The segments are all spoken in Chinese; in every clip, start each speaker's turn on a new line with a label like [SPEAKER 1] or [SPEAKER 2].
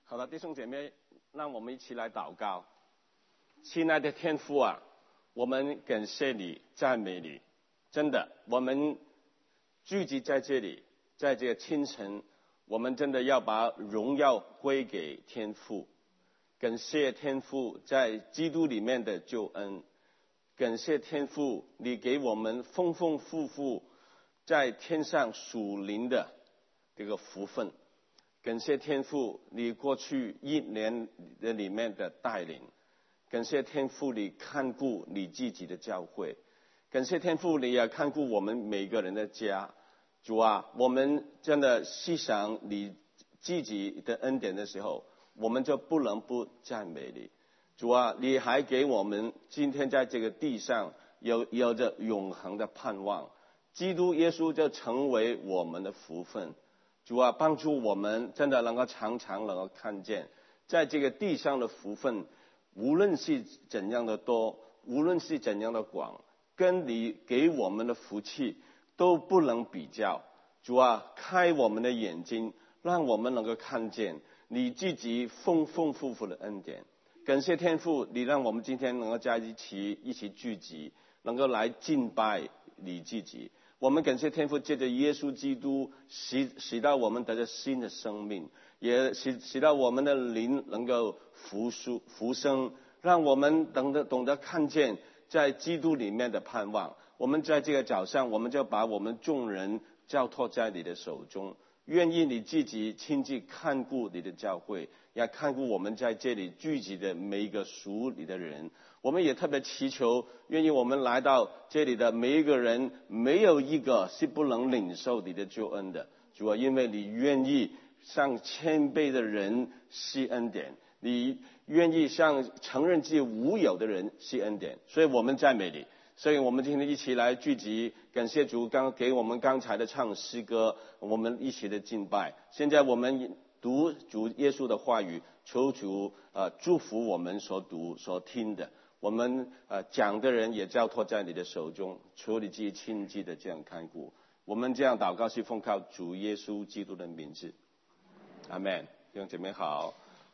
[SPEAKER 1] 好的，弟兄姐妹，让我们一起来祷告。亲爱的天父啊，我们感谢你，赞美你。真的，我们聚集在这里，在这个清晨，我们真的要把荣耀归给天父。感谢天父在基督里面的救恩，感谢天父你给我们丰丰富富在天上属灵的这个福分。感谢天父你过去一年的里面的带领，感谢天父你看顾你自己的教会，感谢天父你也看顾我们每个人的家。主啊，我们真的细想你自己的恩典的时候，我们就不能不赞美你。主啊，你还给我们今天在这个地上有着永恒的盼望，基督耶稣就成为我们的福分。主啊，帮助我们真的能够常常能够看见，在这个地上的福分，无论是怎样的多，无论是怎样的广，跟你给我们的福气都不能比较。主啊，开我们的眼睛，让我们能够看见你自己丰丰富富的恩典。感谢天父，你让我们今天能够在一起聚集，能够来敬拜你自己。我们感谢天父，借着耶稣基督使到我们得着新的生命，也使到我们的灵能够复生，让我们懂得看见在基督里面的盼望。我们在这个早上，我们就把我们众人交托在你的手中，愿意你自己亲自看顾你的教会，也看顾我们在这里聚集的每一个属你的人。我们也特别祈求，愿意我们来到这里的每一个人，没有一个是不能领受你的救恩的。主啊，因为你愿意向谦卑的人施恩典，你愿意向承认自己无有的人施恩典，所以我们赞美你。所以我们今天一起来聚集，感谢主给我们刚才的唱诗歌，我们一起的敬拜。现在我们读主耶稣的话语，求主祝福我们所读所听的。我们讲的人也交托在你的手中，求你自己亲自的这样看顾。我们这样祷告是奉靠主耶稣基督的名字，阿们。弟兄姐妹好，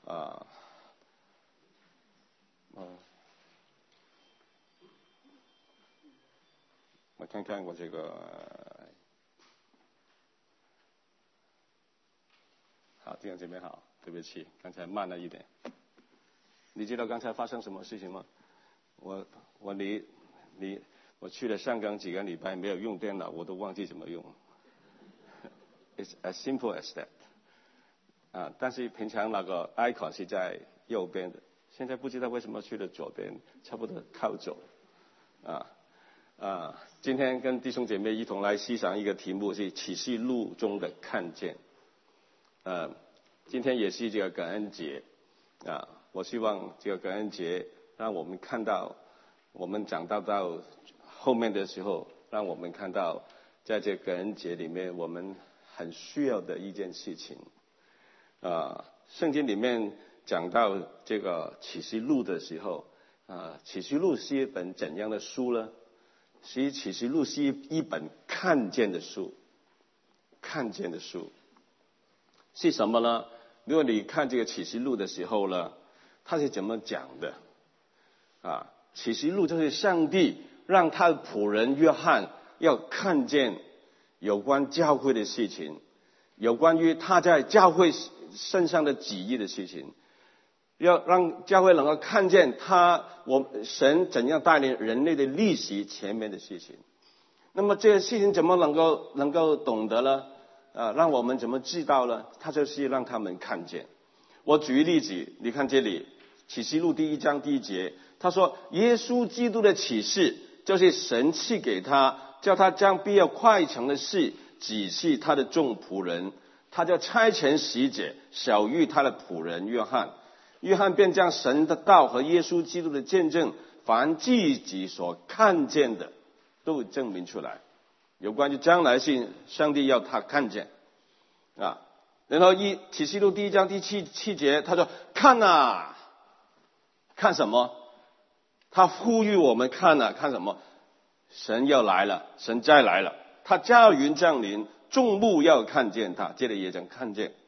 [SPEAKER 1] 我看看我这个，好，弟兄姐妹好，对不起，刚才慢了一点。你知道刚才发生什么事情吗？我去了香港几个礼拜，没有用电脑，我都忘记怎么用。It's as simple as that。但是平常那个 icon 是在右边的，现在不知道为什么去了左边，差不多靠左。今天跟弟兄姐妹一同来欣赏一个题目，是启示录中的看见。今天也是这个感恩节我希望这个感恩节让我们看到，我们讲到后面的时候，让我们看到在这个感恩节里面我们很需要的一件事情。圣经里面讲到这个启示录的时候，启示录是一本怎样的书呢？启示录是一本看见的书。看见的书是什么呢？如果你看这个启示录的时候呢，他是怎么讲的？启示录就是上帝让他的仆人约翰要看见有关教会的事情，有关于他在教会身上的旨意的事情，要让教会能够看见神怎样带领人类的历史前面的事情。那么这些事情怎么能够懂得呢？让我们怎么知道呢？他就是让他们看见。我举一例子，你看这里启示录第1章第1节，他说耶稣基督的启示就是神赐给他，叫他将必要快成的事指示他的众仆人，他就差遣使者晓谕他的仆人约翰便将神的道和耶稣基督的见证，凡自己所看见的都证明出来，有关于将来性，上帝要他看见然后启示录第1章第7节，他说看看什么？他呼吁我们看什么？神要来了，神再来了，他驾云降临，众目要看见他。这里也讲看见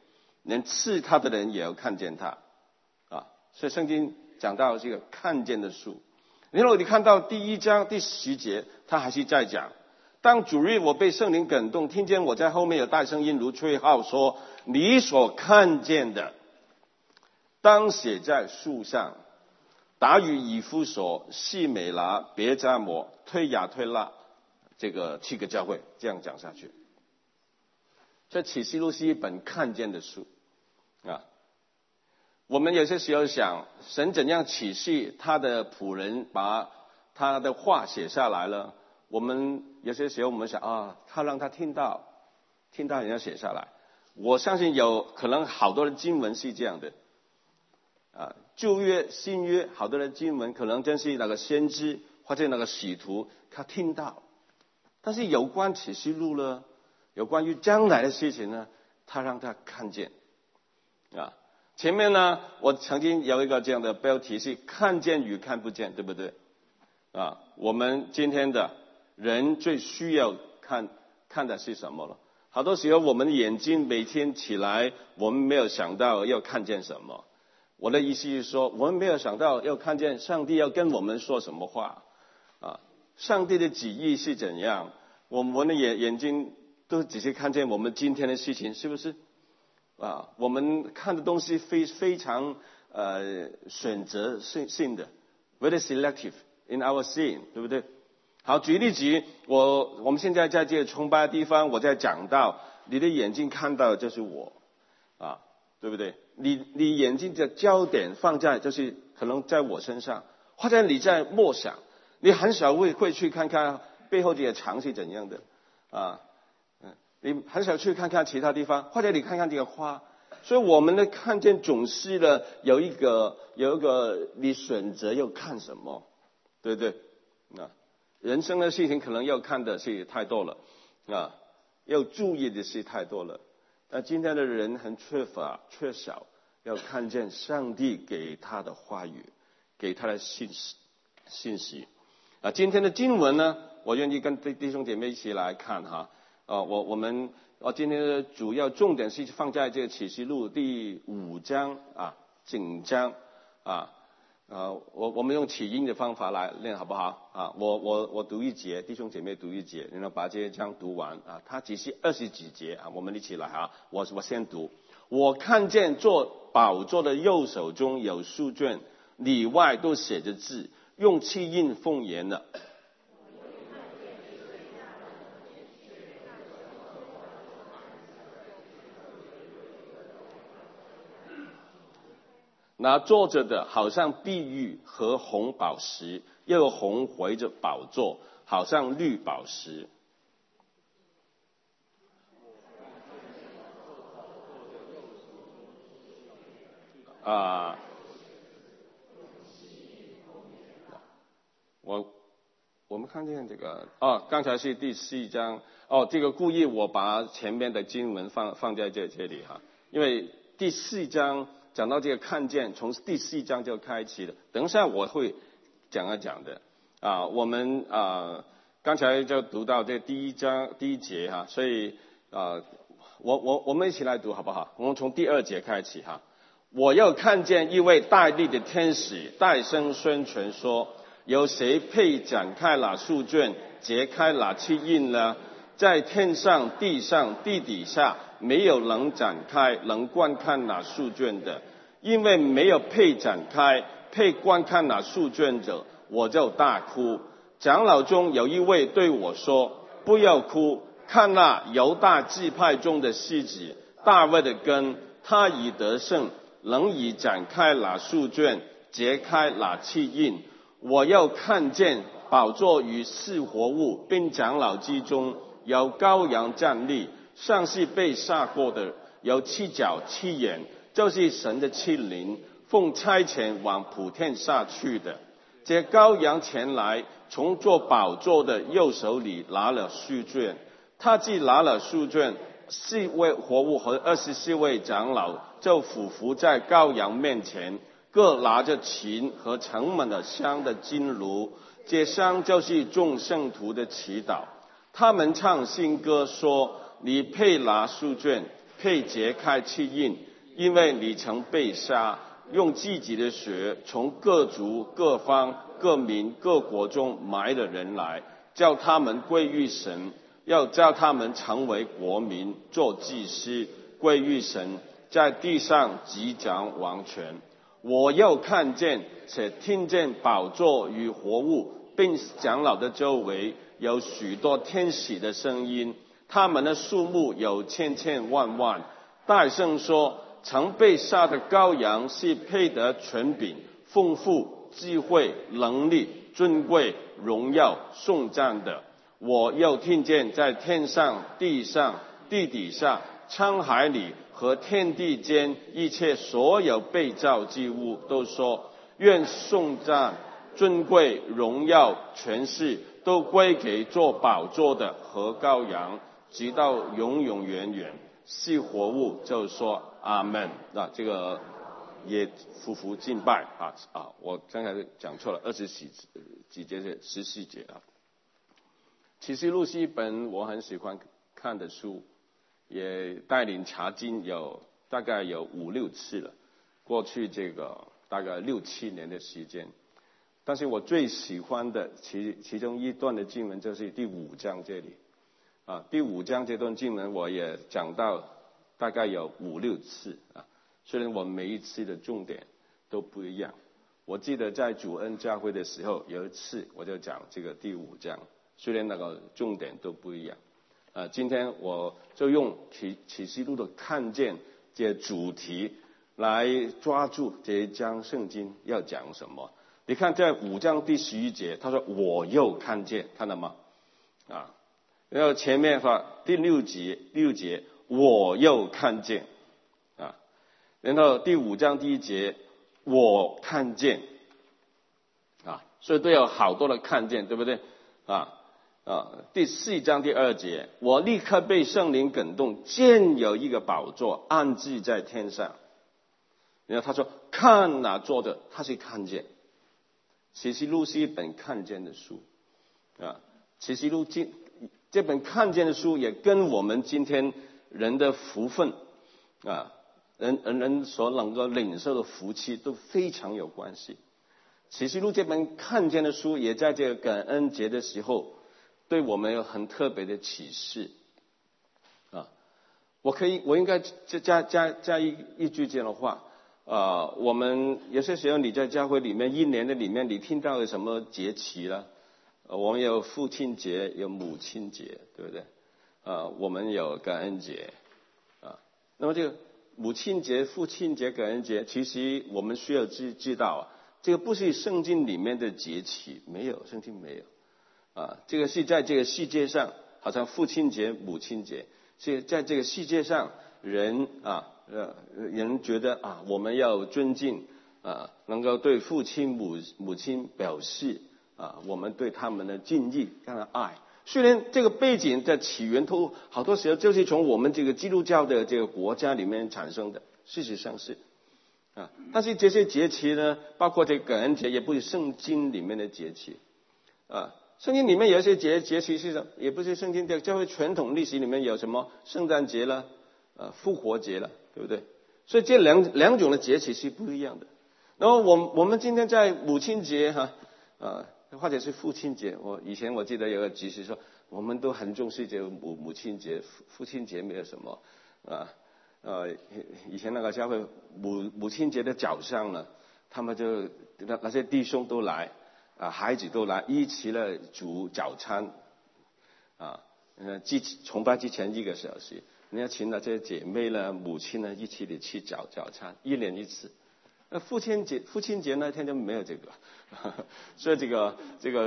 [SPEAKER 1] 连刺他的人也要看见他啊。所以圣经讲到这个看见的树。然后你看到第1章第10节，他还是在讲，当主日我被圣灵感动，听见我在后面有大声音如吹号说，你所看见的当写在树上，达与以弗所、细美拿、别迦摩、推雅推拉，这个7个教会，这样讲下去。这启示录是一本看见的书啊。我们有些时候想，神怎样启示他的仆人把他的话写下来了？我们有些时候我们想啊，他让他听到人家写下来。我相信有可能好多的经文是这样的啊，旧约、新约好多的经文可能真是那个先知或者那个使徒他听到，但是有关启示录呢，有关于将来的事情呢，他让他看见啊。前面呢，我曾经有一个这样的标题是看见与看不见，对不对啊？我们今天的人最需要看的是什么了？好多时候我们的眼睛每天起来，我们没有想到要看见什么。我的意思是说，我们没有想到要看见上帝要跟我们说什么话啊？上帝的旨意是怎样？我们的眼睛都只是看见我们今天的事情，是不是？啊，我们看的东西非常选择性的 ，very selective in our seeing， 对不对？好，举例子，我们现在在这个崇拜的地方，我在讲到你的眼睛看到的就是我，啊，对不对？你眼睛的焦点放在就是可能在我身上，或者你在默想，你很少会去看看背后这些墙是怎样的啊。你很少去看看其他地方，或者你看看这个花，所以我们的看见总是呢有一个你选择要看什么，对不对？啊，人生的事情可能要看的是太多了啊，要注意的是太多了。那今天的人很缺少要看见上帝给他的话语，给他的信息啊。今天的经文呢，我愿意跟弟兄姐妹一起来看哈。我们今天的主要重点是放在这个启示录第5章啊，紧章啊，我们用起音的方法来练好不好啊？我读一节，弟兄姐妹读一节，然后把这一章读完啊。它只是20几节啊，我们一起来啊。我先读。我看见坐宝座的右手中有书卷，里外都写着字，用气印封严了。那坐着的好像碧玉和红宝石，又有红围着宝座，好像绿宝石。我们看见这个刚才是第4章这个故意我把前面的经文放在这里哈，因为第4章讲到这个看见，从第4章就开启了。等一下我会讲的啊。我们刚才就读到这第1章第1节哈，所以我们一起来读好不好？我们从第2节开始哈。我又看见一位大力的天使大声宣传说，有谁配展开那书卷，揭开那7印呢？在天上、地上、地底下，没有能展开、能观看那书卷的，因为没有配展开、配观看那书卷者，我就大哭。长老中有一位对我说：“不要哭，看那犹大支派中的狮子，大卫的根，他已得胜，能以展开那书卷，揭开那7印。我又看见宝座与4活物，并长老之中有羔羊站立，上是被杀过的，有7角7眼，就是神的7灵，奉差遣往普天下去的。这羔羊前来，从坐宝座的右手里拿了书卷，他既拿了书卷，4位活物和24位长老就俯伏在羔羊面前，各拿着琴和盛满了香的金炉，这香就是众圣徒的祈祷。他们唱新歌说：你配拿书卷，配揭开7印， 因为你曾被杀，用自己的血从各族、各方、各民、各国中买了人来，叫他们归于神，要叫他们成为国民，做祭司，归于神，在地上执掌王权。我又看见且听见宝座与活物并长老的周围有许多天使的声音，他们的数目有千千万万，大声说：曾被杀的羔羊是配得权柄、丰富、智慧、能力、尊贵、荣耀、颂赞的。我又听见在天上、地上、地底下、沧海里和天地间一切所有被造之物都说：愿颂赞、尊贵、荣耀、权势都归给做宝座的和羔羊，直到永永远远。是活物就说阿们。那这个也匍匐敬拜我刚才讲错了，20几节是14节啊。启示录是一本我很喜欢看的书，也带领查经大概有5、6次了，过去这个大概6、7年的时间。但是我最喜欢的其中一段的经文就是第5章这里第5章这段经文我也讲到大概有5、6次虽然我每一次的重点都不一样。我记得在主恩教会的时候有一次我就讲这个第5章，虽然那个重点都不一样今天我就用启示录的看见这主题来抓住这一章圣经要讲什么。你看在5章第11节他说我又看见，看到吗然后前面说第6节我又看见然后第5章第1节我看见所以都有好多的看见，对不对第4章第2节我立刻被圣灵感动，见有一个宝座安置在天上。然后他说看哪坐的，他是看见。启示录是一本看见的书启示录这本看见的书也跟我们今天人的福分人所能够领受的福气都非常有关系。启示录这本看见的书也在这个感恩节的时候对我们有很特别的启示我应该加一句这样的话我们有些时候你在教会里面一年的里面你听到有什么节期了我们有父亲节，有母亲节，对不对我们有感恩节那么这个母亲节、父亲节、感恩节，其实我们需要知道这个不是圣经里面的节期，没有，圣经没有这个是在这个世界上，好像父亲节、母亲节，是在这个世界上人人觉得我们要尊敬能够对父亲母亲表示我们对他们的敬意跟爱。虽然这个背景的起源都好多时候就是从我们这个基督教的这个国家里面产生的，事实上是但是这些节期呢，包括这个感恩节也不是圣经里面的节期圣经里面有一些节期是什么，也不是圣经的教会传统历史里面有什么圣诞节了复活节了，对不对？所以这两种的节期是不一样的。然后我们今天在母亲节或者是父亲节，以前我记得有个集市说我们都很重视这个母亲节，父亲节没有什么以前那个教会母亲节的早上呢，他们就那些弟兄都来孩子都来一起来煮早餐崇拜之前1个小时，你要请那些姐妹呢母亲呢一起吃早餐，1年1次。父亲节那天就没有这个所以这个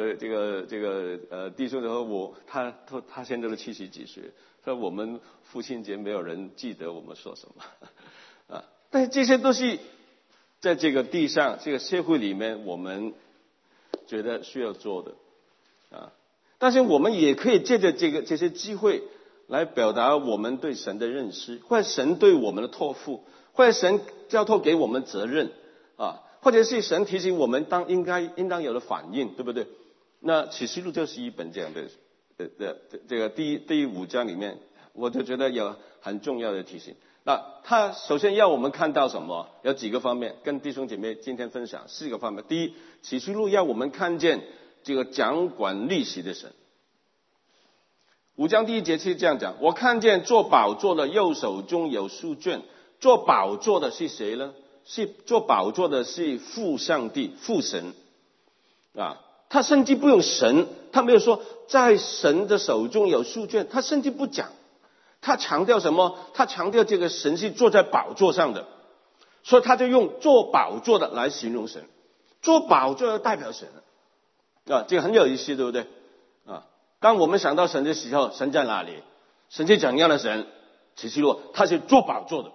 [SPEAKER 1] 弟兄说他现在都70几岁，说我们父亲节没有人记得我们说什么但是这些都是在这个地上这个社会里面我们觉得需要做的但是我们也可以借着这些机会来表达我们对神的认识，或者神对我们的托付，或者神交托给我们责任或者是神提醒我们应当有的反应，对不对？那启示录就是一本这样的这个第5章里面我就觉得有很重要的提醒。那他首先要我们看到什么？有几个方面，跟弟兄姐妹今天分享4个方面。第一，启示录要我们看见这个掌管历史的神。5章第1节是这样讲：我看见坐宝座的右手中有书卷。坐宝座的是谁呢？坐宝座的是父上帝、父神啊。他甚至不用神，他没有说在神的手中有书卷，他甚至不讲。他强调什么？他强调这个神是坐在宝座上的，所以他就用坐宝座的来形容神。坐宝座要代表神啊，这个很有意思，对不对啊？当我们想到神的时候，神在哪里？神是怎样的神？启示录他是坐宝座的。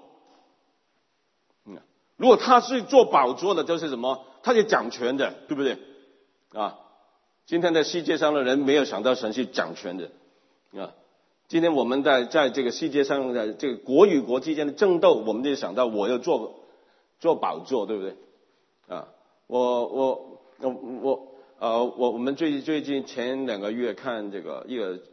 [SPEAKER 1] 如果他是坐宝座的，就是什么？他是掌权的，对不对啊？今天的世界上的人没有想到神是掌权的啊。今天我们在这个世界上的这个国与国之间的争斗，我们就想到我要坐宝座，对不对啊？我们最近前2个月看这个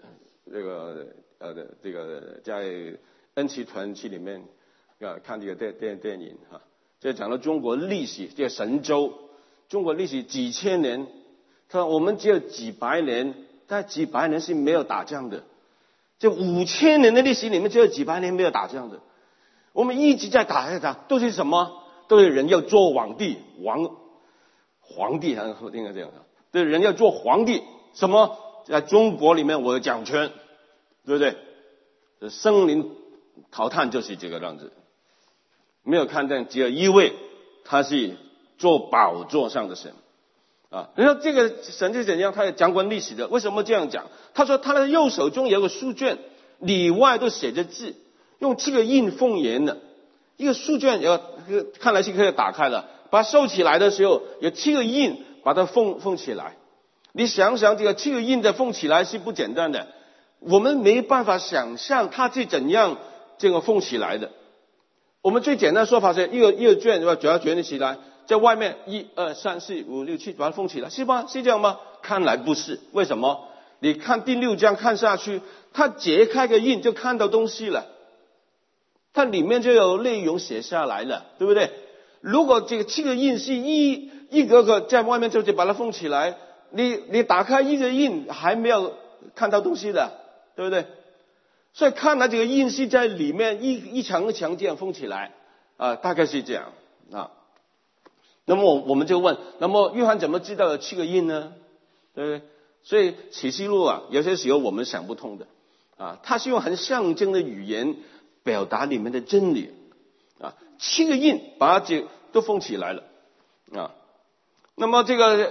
[SPEAKER 1] 在恩慈团契里面看这个电影哈，这讲到中国历史，这个神州，中国历史几千年，他说我们只有几百年，但几百年是没有打仗的。这5000年的历史里面，只有几百年没有打仗的。我们一直在打仗，都是什么？都是人要做皇帝，皇帝还是应该这样的，对，人要做皇帝。什么？在中国里面，我有掌权，对不对？生灵涂炭就是这个样子。没有看见只有一位，他是坐宝座上的神啊。然后这个神是怎样？他也掌管历史的。为什么这样讲？他说他的右手中有个书卷，里外都写着字，用7个印封严的。一个书卷看来是可以打开了，把它收起来的时候有7个印把它封起来。你想想，这个7个印的封起来是不简单的，我们没办法想象它是怎样这个封起来的。我们最简单的说法是一个卷主要卷起来，在外面1、2、3、4、5、6、7把它封起来，是吗？是这样吗？看来不是。为什么？你看第6章看下去，它解开个印就看到东西了，它里面就有内容写下来了，对不对？如果这个7个印是一个个在外面就把它封起来，你打开一个印还没有看到东西的，对不对？所以看来这个印是在里面一层一层这样封起来啊，大概是这样啊。那么我们就问，那么约翰怎么知道有7个印呢？对不对？所以启示录啊，有些时候我们想不通的啊，它是用很象征的语言表达里面的真理啊。7个印把它都封起来了啊。那么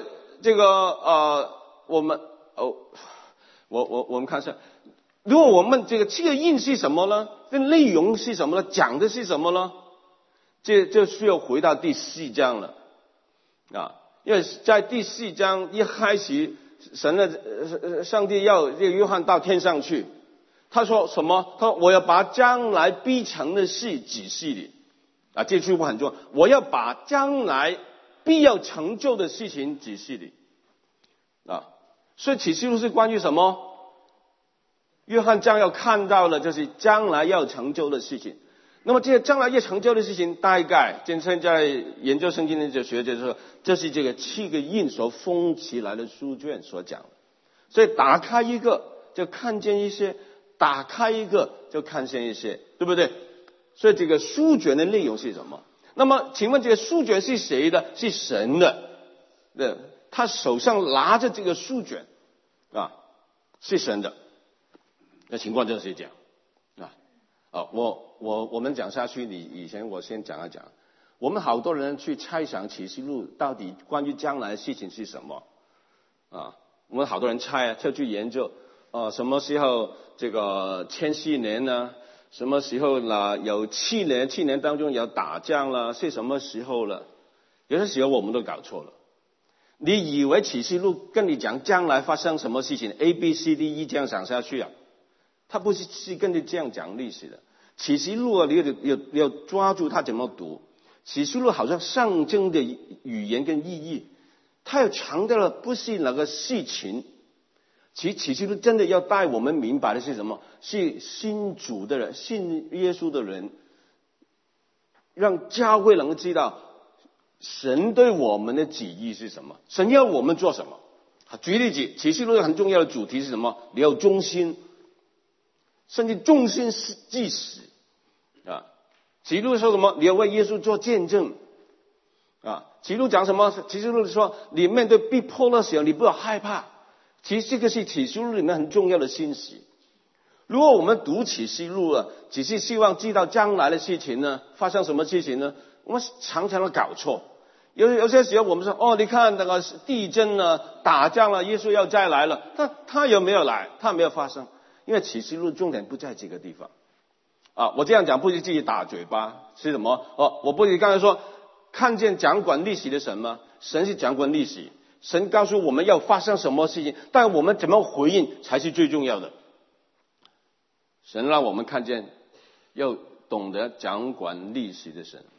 [SPEAKER 1] 我们看一下，如果我们这个7个印是什么呢？这内容是什么呢？讲的是什么呢？这需要回到第4章了啊，因为在第4章一开始，上帝要这个约翰到天上去，他说什么？他说我要把将来必成的事指示你啊，这句话很重要。我要把将来必要成就的事情指示你啊。所以启示录是关于什么？约翰将要看到的就是将来要成就的事情。那么这些将来要成就的事情，大概今天在研究圣经的学者说，这是这个7个印所封起来的书卷所讲的。所以打开一个就看见一些，打开一个就看见一些，对不对？所以这个书卷的内容是什么？那么请问这个书卷是谁的？是神的。对，他手上拿着这个书卷啊，是神的。那情况就是这样啊。我们讲下去，以前我先讲一讲。我们好多人去猜想启示录到底关于将来的事情是什么啊？我们好多人猜就去研究什么时候这个1000年呢？什么时候啦？有7年当中有打仗了，是什么时候了？有些时候我们都搞错了。你以为启示录跟你讲将来发生什么事情 A B C D E 这样讲下去啊？他不是跟你这样讲历史的。启示录啊，你要抓住它怎么读。启示录好像象征的语言跟意义，它又强调了不是那个事情， 启示录真的要带我们明白的是什么？是信主的人，信耶稣的人，让教会能够知道神对我们的旨意是什么，神要我们做什么。举例子，启示录很重要的主题是什么？你要忠心，甚至忠心至死啊！启示录说什么？你要为耶稣做见证啊！启示录讲什么？启示录说你面对逼迫的时候，你不要害怕。其实这个是启示录里面很重要的信息。如果我们读启示录了，只是希望知道将来的事情呢，发生什么事情呢？我们常常的搞错。有些时候我们说，你看那个地震了，打仗了，耶稣要再来了，他有没有来？他没有发生，因为启示录重点不在这个地方。我这样讲不是自己打嘴巴，是什么？我不是刚才说看见掌管历史的神吗？神是掌管历史。神告诉我们要发生什么事情，但我们怎么回应才是最重要的。神让我们看见要懂得掌管历史的神。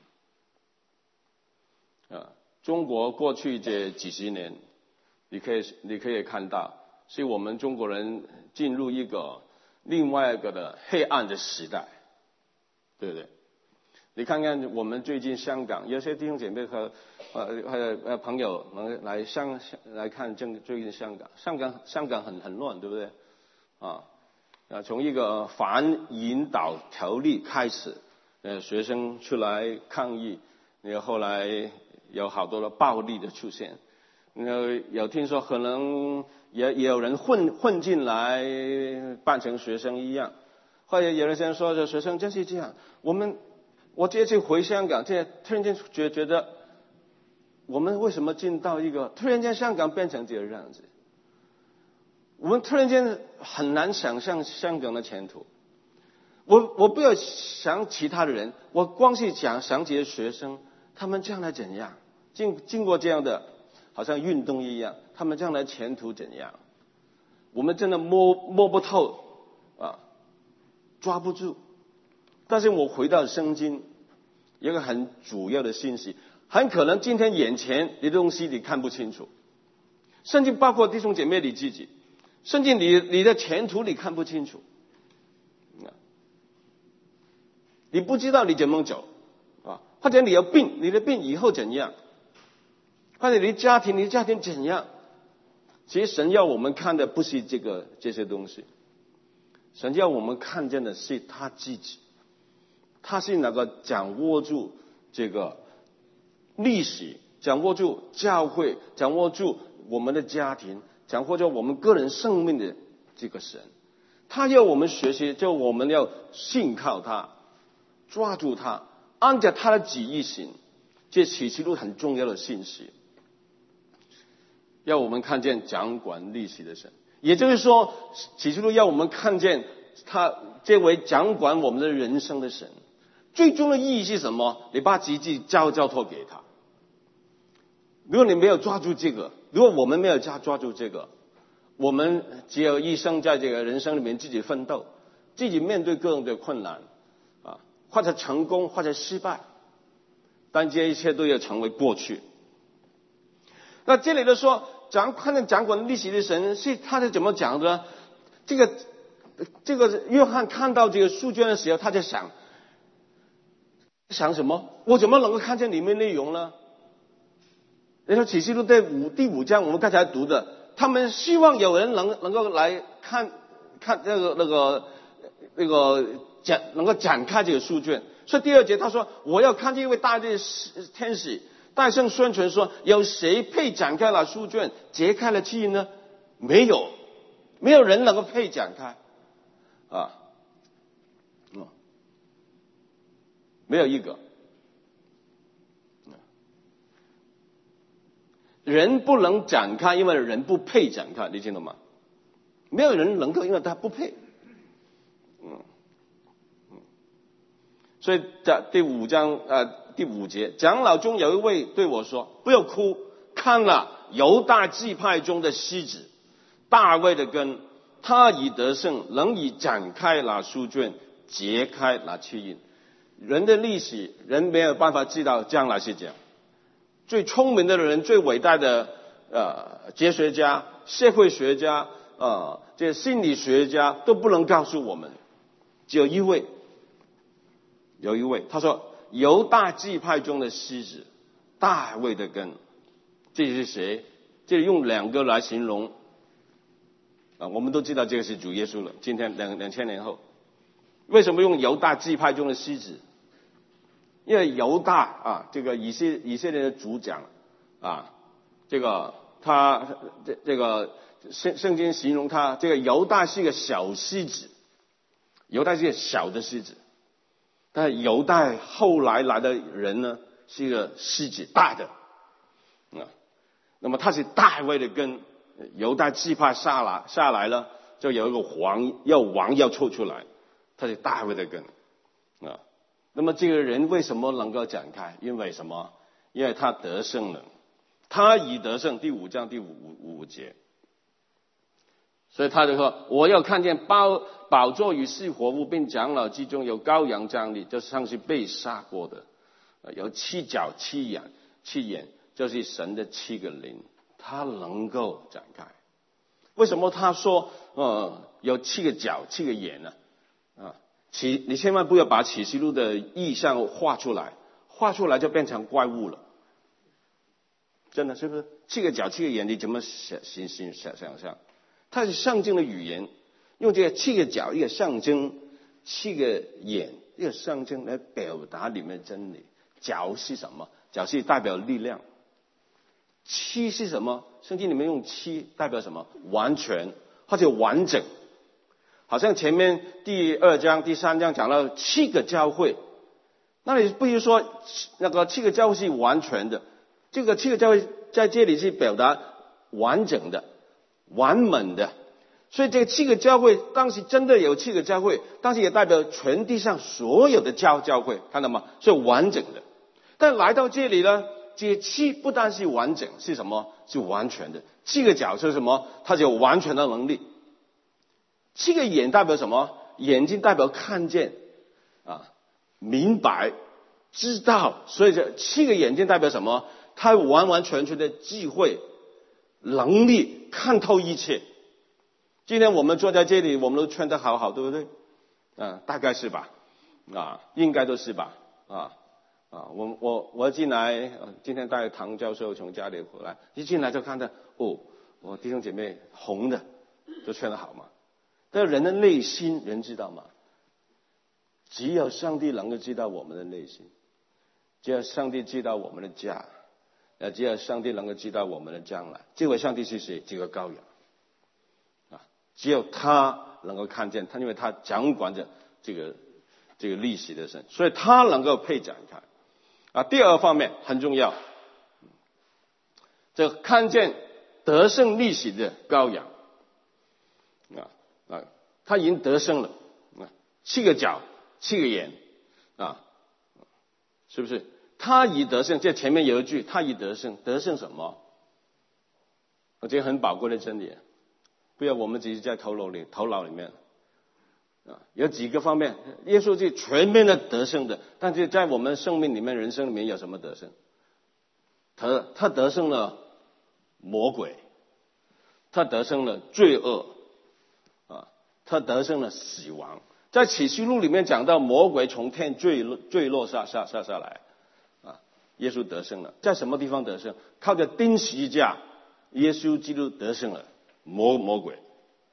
[SPEAKER 1] 中国过去这几十年，你可以看到，是我们中国人进入一个另外一个的黑暗的时代，对不对？你看看我们最近香港，有些弟兄姐妹和朋友能来看最近香港很乱，对不对？从一个反引导条例开始，学生出来抗议，后来有好多的暴力的出现，有听说可能也有人混进来扮成学生一样，或者有人先说这学生真是这样。我这次回香港，突然间觉得我们为什么进到一个突然间香港变成这个样子？我们突然间很难想象香港的前途。我不要想其他的人，我光是想起学生，他们将来怎样？经过这样的好像运动一样，他们将来前途怎样？我们真的摸不透抓不住。但是我回到圣经，有一个很主要的信息，很可能今天眼前的东西你看不清楚，甚至包括弟兄姐妹你自己，甚至你的前途你看不清楚，你不知道你怎么走或者你有病，你的病以后怎样，或者你的家庭怎样。其实神要我们看的不是这些东西，神要我们看见的是他自己。他是那个掌握住这个历史，掌握住教会，掌握住我们的家庭，掌握住我们个人生命的这个神。他要我们学习，就我们要信靠他，抓住他，按照他的旨意行。这启示录很重要的信息，要我们看见掌管历史的神。也就是说，启示录要我们看见他这位掌管我们的人生的神。最终的意义是什么？你把自己交托给他。如果你没有抓住这个，如果我们没有抓住这个，我们只有一生在这个人生里面自己奋斗，自己面对各种的困难或者成功或者失败，但这一切都要成为过去。那这里的说掌管历史的神是他是怎么讲的呢？这个约翰看到这个书卷的时候，他在想什么？我怎么能够看见里面内容呢？你说启示录第五章我们刚才读的，他们希望有人能够来看能够展开这个书卷。所以第二节他说，我要看见一位大的天使大声宣传说，有谁配展开了书卷，揭开了记呢？没有人能够配展开没有一个。人不能展开，因为人不配展开，你听懂吗？没有人能够，因为他不配。所以在第五章第5节，长老中有一位对我说，不要哭，看了犹大支派中的狮子，大卫的根，他已得胜，能以展开那书卷，揭开那七印。人的历史，人没有办法知道将来是这样。最聪明的人，最伟大的哲学家、社会学家这些心理学家都不能告诉我们，只有一位，他说犹大支派中的狮子，大卫的根。这是谁？这里用2个来形容我们都知道这个是主耶稣了。今天2000年后，为什么用犹大支派中的狮子？因为犹大这个以色列的族长这个他这个圣经形容他这个犹大是一个小狮子，犹大是一个小的狮子，但犹大后来来的人呢是一个狮子，大的那么他是大卫的根，犹大支派下来了，就有一个王要抽出来，他是大卫的根那么这个人为什么能够展开？因为什么？因为他得胜了，他已得胜。第5章第五节，所以他就说：“我要看见宝座与是活物，并长老之中有羔羊站立，就像是被杀过的，有7角7眼，就是神的7个灵，他能够展开。”为什么他说有7个角7个眼呢？你千万不要把启示录的意象画出来就变成怪物了。真的是不是？7个角7个眼，你怎么想象？它是象征的语言，用这个7个角一个象征，7个眼一个象征来表达里面的真理。角是什么？角是代表力量。7是什么？圣经里面用7代表什么？完全或者完整。好像前面第2章第3章讲到7个教会，那你不是说那个7个教会是完全的，这个7个教会在这里是表达完整的完满的。所以这个7个教会当时真的有7个教会，当时也代表全地上所有的教会，看到吗？是完整的。但来到这里呢，这7不但是完整，是什么？是完全的。7个角是什么？它有完全的能力。7个眼代表什么？眼睛代表看见明白知道。所以这7个眼睛代表什么？它完完全全的智慧能力，看透一切。今天我们坐在这里，我们都穿得好好，对不对？大概是吧应该都是吧我进来今天带唐教授从家里回来，一进来就看到我弟兄姐妹红的都穿得好嘛。但人的内心，人知道吗？只有上帝能够知道我们的内心，只有上帝知道我们的家，只有上帝能够知道我们的将来。这位上帝是谁？这个羔羊只有他能够看见他，因为他掌管着这个历史的神，所以他能够配展开第2方面很重要，这看见得胜历史的羔羊他已经得胜了7个角7个眼是不是？他已得胜。这前面有一句，他已得胜。得胜什么？我觉得很宝贵的真理，不要我们只是在头脑里面有几个方面，耶稣是全面的得胜的，但是在我们生命里面人生里面有什么得胜？他得胜了魔鬼，他得胜了罪恶他得胜了死亡。在启示录里面讲到魔鬼从天坠落下来耶稣得胜了。在什么地方得胜？靠着钉十字架，耶稣基督得胜了魔鬼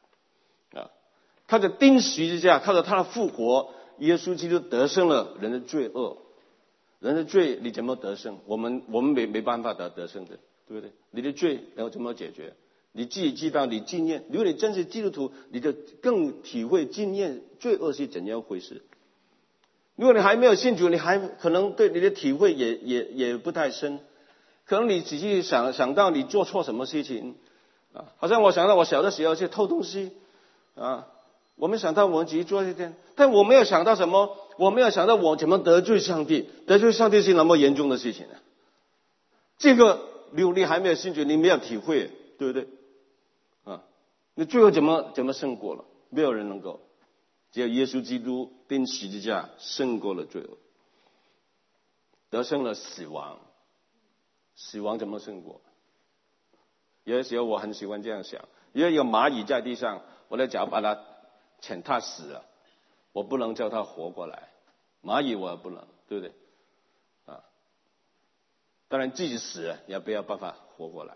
[SPEAKER 1] 靠着钉十字架，靠着他的复活，耶稣基督得胜了人的罪恶。人的罪你怎么得胜？我们没办法得胜的，对不对？你的罪要怎么解决？你自己知道，你经验，如果你真是基督徒，你就更体会经验罪恶是怎样回事。如果你还没有信主，你还可能对你的体会也不太深，可能你仔细想到你做错什么事情好像我想到我小的时候去偷东西我没想到我自己做这件，但我没有想到什么？我没有想到我怎么得罪上帝。得罪上帝是那么严重的事情这个你还没有信主，你没有体会，对不对你最后怎么胜过了？没有人能够，只有耶稣基督钉十字架胜过了罪恶，得胜了死亡。死亡怎么胜过？有的时候我很喜欢这样想， 如果有蚂蚁在地上，我的脚把它踩它死了，我不能叫它活过来。蚂蚁我也不能，对不对？啊，当然自己死了也没有办法活过来。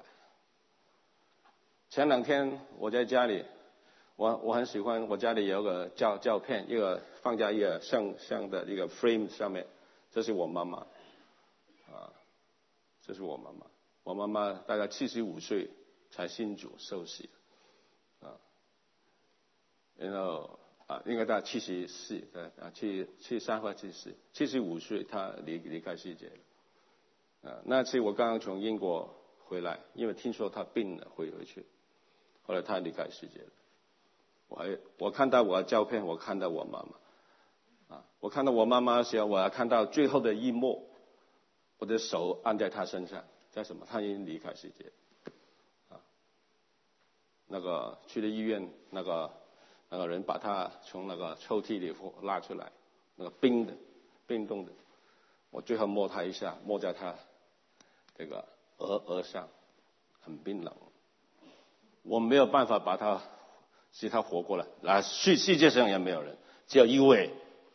[SPEAKER 1] 前2天我在家里，我很喜欢，我家里有个照片，一个放在一个像的一个 frame 上面，这是我妈妈，啊，这是我妈妈。我妈妈大概75岁才信主受洗，啊，然后应该大概74，73或74，75岁她离开世界了。那次我刚刚从英国回来，因为听说她病了回去，后来她离开世界了。我看到我的照片，我看到我妈妈，我看到我妈妈的时候，我还看到最后的一幕，我的手按在她身上，在什么？她已经离开世界，那个去了医院，那个人把她从那个抽屉里拉出来，那个冰冻的，我最后摸她一下，摸在她这个额上，很冰冷，我没有办法把她使他活过来，世界上也没有人，只有一位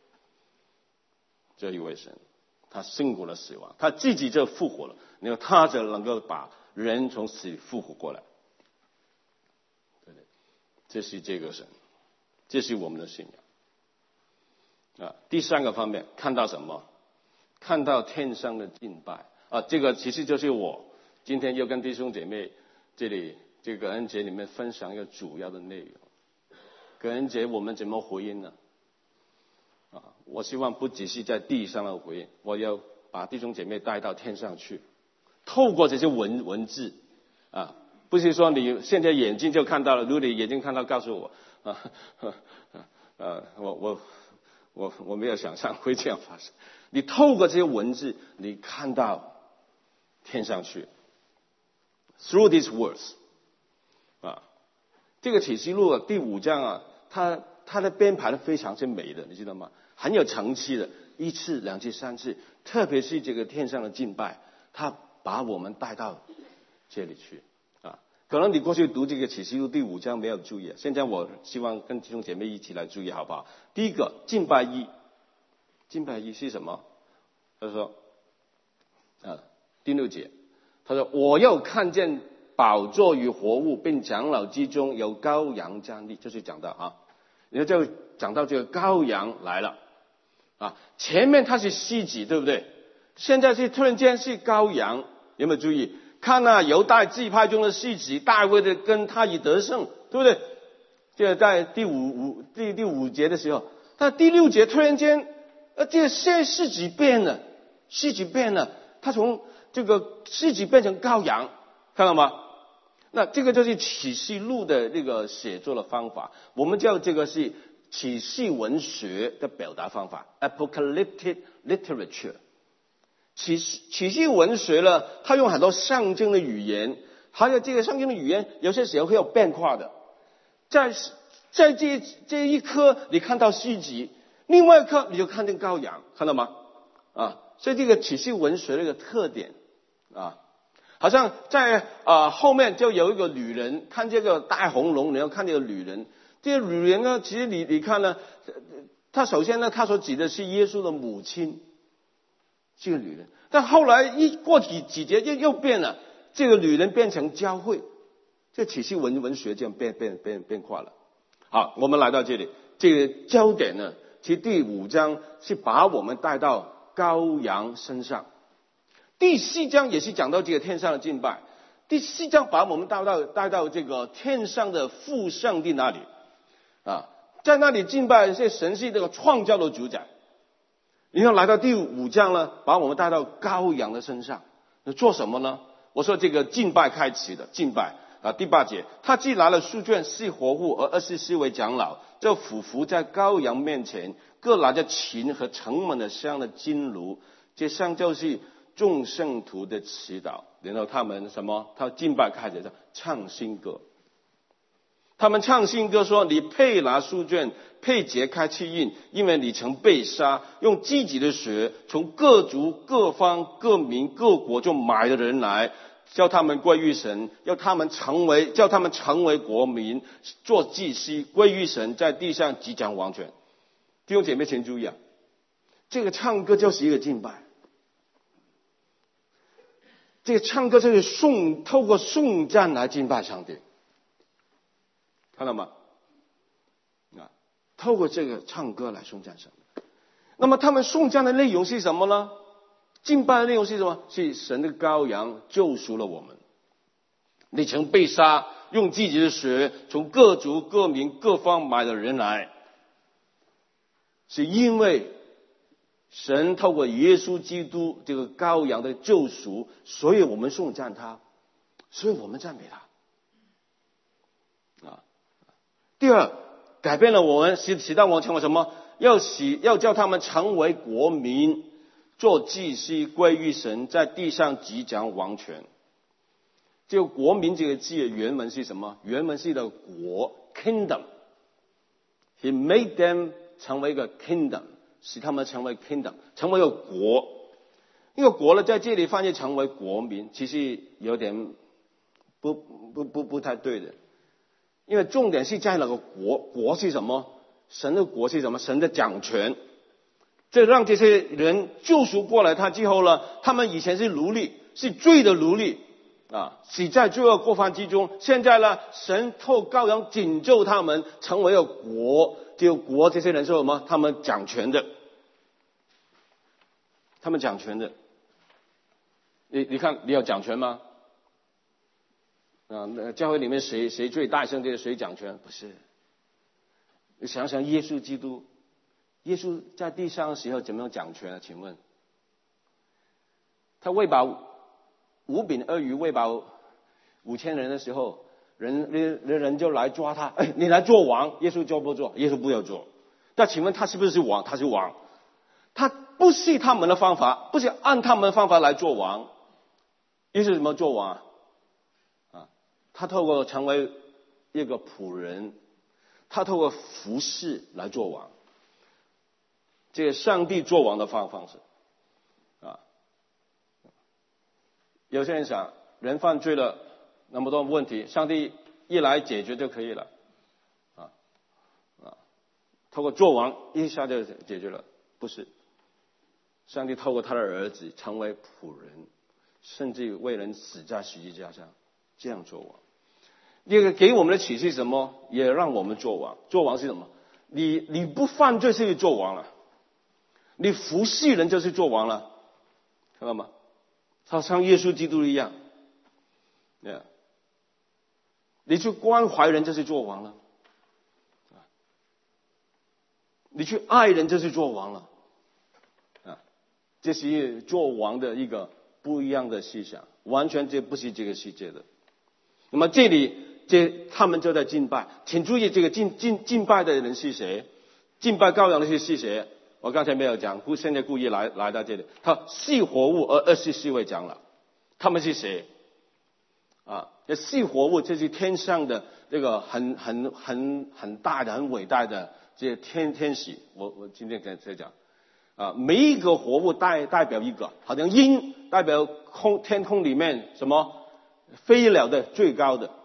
[SPEAKER 1] 神，他胜过了死亡，他自己就复活了，然后他就能够把人从死里复活过来。对不对？这是这个神，这是我们的信仰。第3个方面看到什么？看到天上的敬拜。这个其实就是我今天又跟弟兄姐妹这里这个感恩节里面分享一个主要的内容。感恩节我们怎么回应呢？我希望不只是在地上的回应，我要把弟兄姐妹带到天上去，透过这些文字，不是说你现在眼睛就看到了，如果你眼睛看到告诉我，我没有想象会这样发生。你透过这些文字，你看到天上去 ，through these words， 这个启示录第5章它的编排的非常之美的，你知道吗？很有层次的，1次、2次、3次，特别是这个天上的敬拜，它把我们带到这里去。可能你过去读这个启示录第5章没有注意，现在我希望跟弟兄姐妹一起来注意，好不好？第一个，敬拜一是什么？他说，第6节，他说我又看见宝座与活物并长老之中有羔羊站立，就是讲到然后就讲到这个羔羊来了前面它是狮子，对不对？现在是突然间是羔羊，有没有注意？看犹大支派中的狮子大卫的跟他已得胜，对不对？这个在第五节的时候，但第6节突然间这个狮子变了，他从这个狮子变成羔羊，看到吗？那这个就是启示录的这个写作的方法，我们叫这个是启示文学的表达方法 ，Apocalyptic Literature。启示文学呢，它用很多象征的语言，还有这个象征的语言有些时候会有变化的。在这一刻你看到狮子，另外一刻你就看见羔羊，看到吗？所以这个启示文学的一个特点好像在后面就有一个女人，看这个大红龙，然后看这个女人，这个女人呢，其实你看呢，她首先呢，她所指的是耶稣的母亲，这个女人，但后来一过几节又变了，这个女人变成教会，这启示文学这样变化了。好，我们来到这里，这个焦点呢，其实第5章是把我们带到羔羊身上。第4章也是讲到这个天上的敬拜，第4章把我们带到这个天上的父上帝那里在那里敬拜，这神是这个创造的主宰。然后来到第5章呢，把我们带到羔羊的身上，做什么呢？我说这个敬拜开始的敬拜第8节，他既拿了书卷4活物而24位长老，就俯伏在羔羊面前，各拿着琴和盛满了香的金炉，这香就是众圣徒的祈祷。然后他们什么？他敬拜开始唱新歌。他们唱新歌说：你配拿书卷，配揭开器印，因为你曾被杀，用自己的血从各族各方各民各国就买的人来， 叫他们归于神，叫他们成为国民，做祭司，归于神，在地上即将王权。弟兄姐妹请注意啊，这个唱歌就是一个敬拜，这个唱歌就是透过颂赞来敬拜上帝，看到吗？透过这个唱歌来颂赞上帝。那么他们颂赞的内容是什么呢？敬拜的内容是什么？是神的羔羊救赎了我们，你曾被杀，用自己的血从各族各民各方买了人来，是因为神透过耶稣基督这个羔羊的救赎，所以我们颂赞他，所以我们赞美他。第二，改变了我们，使到我们成为什么？要叫他们成为国民，做祭司，归于神，在地上即将王权。这个国民这个字的原文是什么？原文是的国 kingdom。 He made them 成为一个 kingdom， 使他们成为 kingdom， 成为一个国。一个国呢，在这里翻译成为国民，其实有点不太对的。因为重点是在那个国，国是什么？神的国是什么？神的掌权。这让这些人救赎过来他之后呢，他们以前是奴隶，是罪的奴隶死在罪恶过犯之中。现在呢，神透羔羊拯救他们，成为了国。这个国，这些人是什么？他们掌权的，他们掌权的。你看，你有掌权吗？教会里面谁最大声？谁掌权？不是。你想想耶稣基督，耶稣在地上的时候怎么样掌权啊？请问，他喂饱5饼2鱼，喂饱5000人的时候，人就来抓他，你来做王。耶稣做不做？耶稣不要做。但请问他是不是王？他是王。他不是他们的方法，不是按他们的方法来做王。耶稣怎么做王他透过成为一个仆人，他透过服侍来做王。这个上帝做王的方式有些人想，人犯罪了那么多问题，上帝一来解决就可以了透过做王一下就解决了。不是，上帝透过他的儿子成为仆人，甚至为人死在十字架上，这样做王。这个给我们的启示是什么？也让我们做王。做王是什么？你不犯罪是做王了，你服侍人就是做王了，看到吗？他像耶稣基督一样你去关怀人就是做王了你去爱人就是做王了这是做王的一个不一样的思想，完全这不是这个世界的。那么这里他们就在敬拜，请注意这个敬拜的人是谁？敬拜羔羊的是谁？我刚才没有讲，现在故意来到这里。他是活物而24位长老，他们是谁？这是活物，这是天上的这个很大的、很伟大的这些天使。我今天跟大家讲每一个活物代表一个，好像鹰代表天空里面什么飞鸟的最高的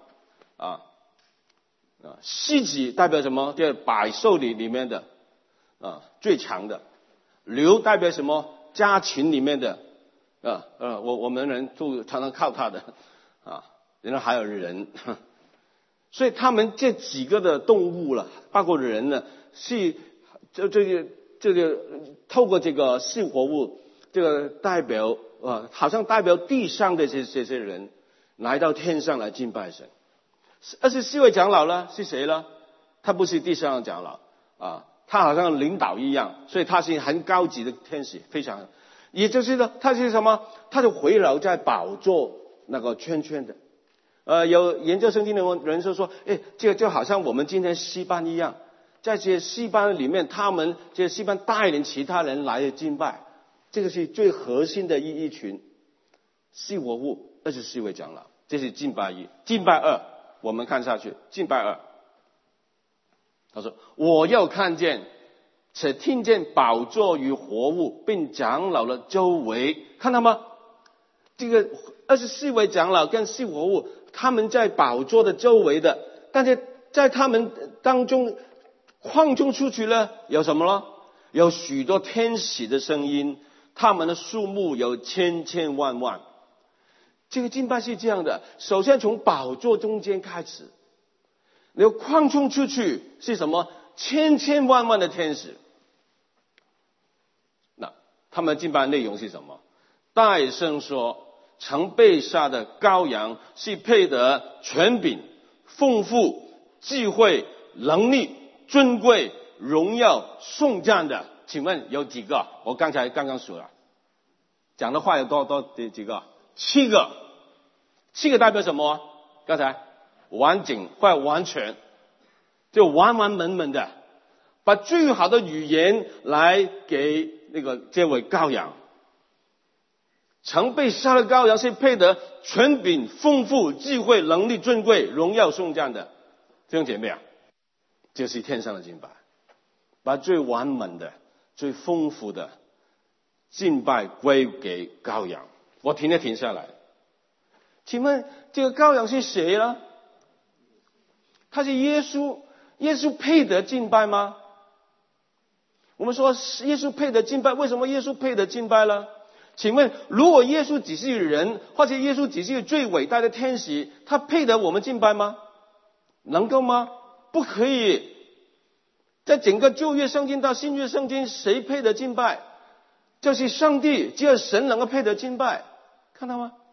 [SPEAKER 1] 狮子代表什么？这百兽里面的最强的。牛代表什么？家禽里面的我们人都常常靠它的然后还有人所以他们这几个的动物了，包括人呢，是这个透过这个是活物，这个代表好像代表地上的这些人来到天上来敬拜神。24位长老呢是谁呢？他不是地上的长老他好像领导一样，所以他是很高级的天使，非常，也就是呢，他是什么？他就围绕在宝座那个圈圈的。有研究圣经的人说，这个就好像我们今天诗班一样，在这些诗班里面，他们这些诗班带领其他人来敬拜，这个是最核心的一群是活物24位长老，这是敬拜1。敬拜2，我们看下去，敬拜2。他说：“我又看见，且听见宝座与活物，并长老的周围，看到吗？这个 24位长老跟4活物，他们在宝座的周围的，但是在他们当中扩充出去了，有什么呢？有许多天使的声音，他们的数目有千千万万。这个敬拜是这样的，首先从宝座中间开始，然后扩充出去是什么？千千万万的天使。那他们敬拜内容是什么？大声说，曾被杀的羔羊是配得权柄、丰富、智慧、能力、尊贵、荣耀、颂赞的。请问有几个？我刚刚数了，讲的话有多几个？7个。7个代表什么？刚才完整或完全，就完完满满的，把最好的语言来给这位羔羊。曾被杀的羔羊是配得权柄、丰富、智慧、能力、尊贵、荣耀、颂赞的。弟兄姐妹啊，这是天上的敬拜，把最完满的、最丰富的敬拜归给羔羊。我停下来，请问这个羔羊是谁呢？他是耶稣，耶稣配得敬拜吗？我们说耶稣配得敬拜，为什么耶稣配得敬拜呢？请问，如果耶稣只是人，或者耶稣只是最伟大的天使，他配得我们敬拜吗？能够吗？不可以。在整个旧约圣经到新约圣经，谁配得敬拜？就是上帝，只有神能够配得敬拜，看到吗？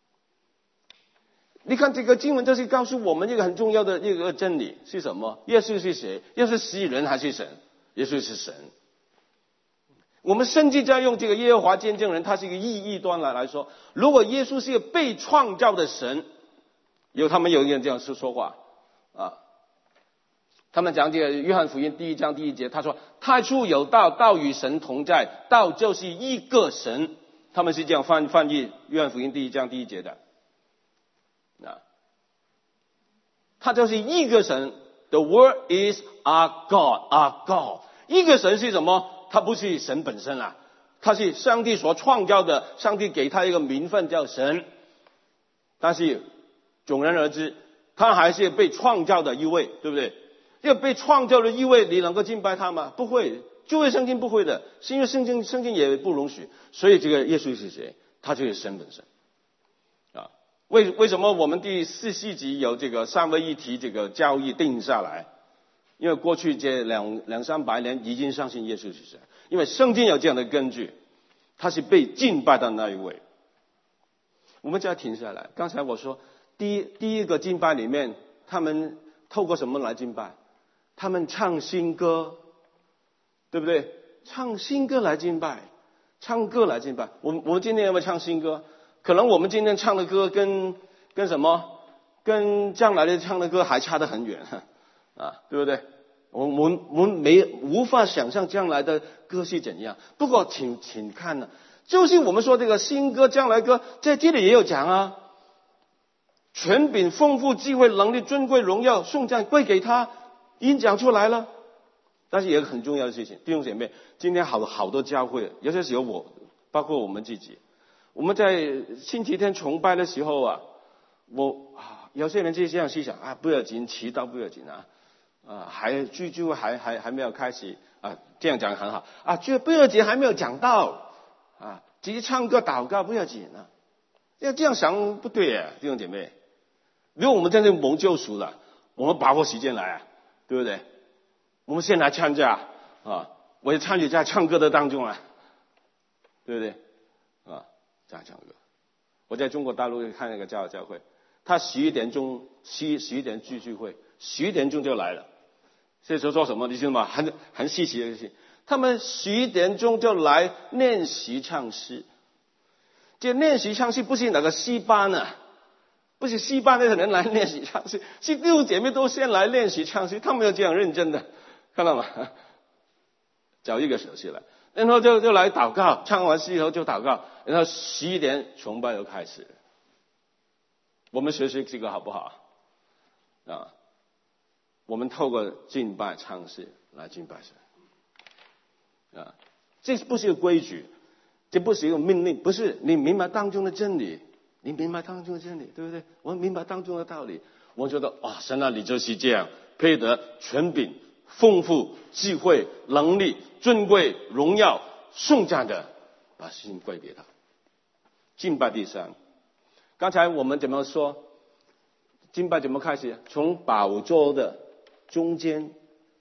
[SPEAKER 1] 你看这个经文就是告诉我们一个很重要的一个真理是什么？耶稣是谁？耶稣是人还是神？耶稣是神。我们甚至在用这个耶和华见证人，他是一个异端来说，如果耶稣是一个被创造的神，他们有一个这样说话啊，他们讲这个约翰福音1章1节，他说太初有道，道与神同在，道就是一个神，他们是这样翻译约翰福音1章1节的啊，他就是一个神。The word is our God, our God。 一个神是什么？他不是神本身啦，他是上帝所创造的，上帝给他一个名分叫神。但是总而言之，他还是被创造的一位，对不对？这个被创造的一位，你能够敬拜他吗？不会，旧约圣经不会的，新约圣经也不容许。所以这个耶稣是谁？他就是神本身啊。为什么我们第4世纪有这个三位一体这个教义定下来？因为过去这200-300年已经相信耶稣是神，因为圣经有这样的根据，他是被敬拜的那一位。我们再停下来，刚才我说第一个敬拜里面，他们透过什么来敬拜？他们唱新歌，对不对？唱新歌来敬拜，唱歌来敬拜。我们今天有没有唱新歌？可能我们今天唱的歌跟什么？跟将来的唱的歌还差得很远啊，对不对？我们无法想象将来的歌是怎样。不过请看呢，就是我们说这个新歌、将来歌，在这里也有讲啊。权柄、丰富、智慧、能力、尊贵、荣耀、颂赞归给他，已经讲出来了。但是有一个很重要的事情，弟兄姐妹，今天好多教会，有些时候包括我们自己，我们在星期天崇拜的时候啊，有些人就这样思想啊，不要紧，祈祷不要紧啊。聚会还没有开始啊，这样讲很好啊。不要紧，还没有讲到啊，只是唱歌祷告不要紧啊。这样想不对啊，弟兄姐妹。如果我们真正蒙救赎了，我们把握时间来啊，对不对？我们先来参加啊，我也参与在唱歌的当中啊，对不对？啊，这样唱歌。我在中国大陆看那个教会，他11点钟11点聚会，11点钟就来了。这时候做什么？你知道吗？很稀奇的事情。他们11点钟就来练习唱诗。这练习唱诗不是哪个戏班啊，不是戏班的人来练习唱诗，是弟兄姐妹都先来练习唱诗，他们要这样认真的，看到吗？找一个手势来，然后就来祷告，唱完诗以后就祷告，然后11点崇拜就开始了。我们学习这个好不好啊？我们透过敬拜唱诗来敬拜神啊，这不是一个规矩，这不是一个命令，不是，你明白当中的真理你明白当中的真理，对不对？我们明白当中的道理，我觉得神啊，你就是这样，配得权柄、丰富、智慧、能力、尊贵、荣耀、颂赞的，把心归给他。敬拜第三，刚才我们怎么说？敬拜怎么开始？从宝座的中间，